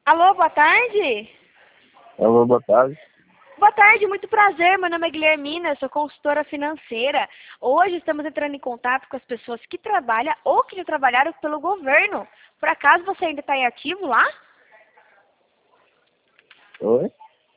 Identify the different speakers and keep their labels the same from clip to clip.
Speaker 1: Alô, boa tarde.
Speaker 2: Alô, boa tarde.
Speaker 1: Boa tarde, muito prazer. Meu nome é Guilhermina, eu sou consultora financeira. Hoje estamos entrando em contato com as pessoas que trabalham ou que já trabalharam pelo governo. Por acaso você ainda está em ativo lá?
Speaker 2: Oi?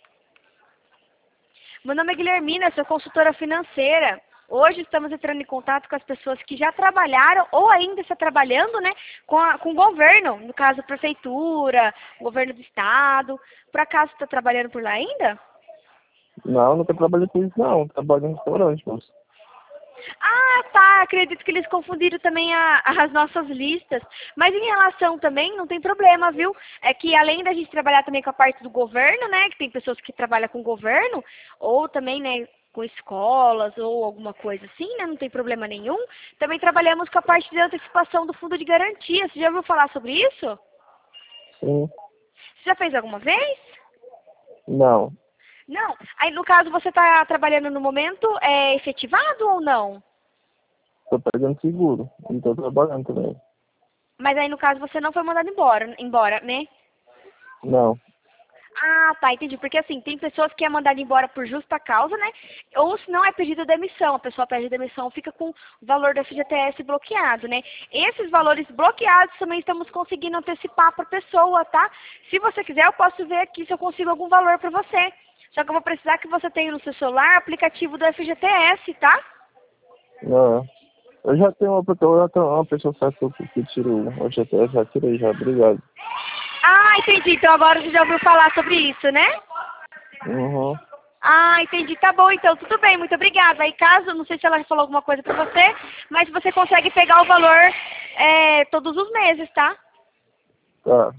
Speaker 1: Meu nome é Guilhermina, eu sou consultora financeira. Hoje estamos entrando em contato com as pessoas que já trabalharam ou ainda está trabalhando, né, com o governo, no caso a prefeitura, o governo do estado. Por acaso está trabalhando por lá ainda?
Speaker 2: Não, nunca trabalhei com isso, não. Trabalho em restaurante, moço.
Speaker 1: Ah, tá. Acredito que eles confundiram também as nossas listas. Mas em relação também, não tem problema, viu? É que além da gente trabalhar também com a parte do governo, né? Que tem pessoas que trabalham com o governo, ou também, né, com escolas ou alguma coisa assim, né? Não tem problema nenhum. Também trabalhamos com a parte de antecipação do fundo de garantia. Você já ouviu falar sobre isso?
Speaker 2: Sim.
Speaker 1: Você já fez alguma vez?
Speaker 2: Não.
Speaker 1: Não. Aí, no caso, você está trabalhando no momento, é efetivado ou não?
Speaker 2: Tô pegando seguro. E tô trabalhando também.
Speaker 1: Mas aí, no caso, você não foi mandado embora, né?
Speaker 2: Não.
Speaker 1: Ah, tá, entendi. Porque assim, tem pessoas que é mandada embora por justa causa, né? Ou se não é pedido demissão, a pessoa pede demissão, fica com o valor do FGTS bloqueado, né? Esses valores bloqueados também estamos conseguindo antecipar para a pessoa, tá? Se você quiser, eu posso ver aqui se eu consigo algum valor para você. Só que eu vou precisar que você tenha no seu celular aplicativo do FGTS, tá?
Speaker 2: Não. Eu já tenho uma pessoa certa que tirou o GTS, já tirei já. Obrigado.
Speaker 1: Ah, entendi. Então agora você já ouviu falar sobre isso, né?
Speaker 2: Uhum.
Speaker 1: Ah, entendi. Tá bom, então. Tudo bem, muito obrigada. Aí, caso, não sei se ela falou alguma coisa pra você, mas você consegue pegar o valor todos os meses, tá?
Speaker 2: Tá.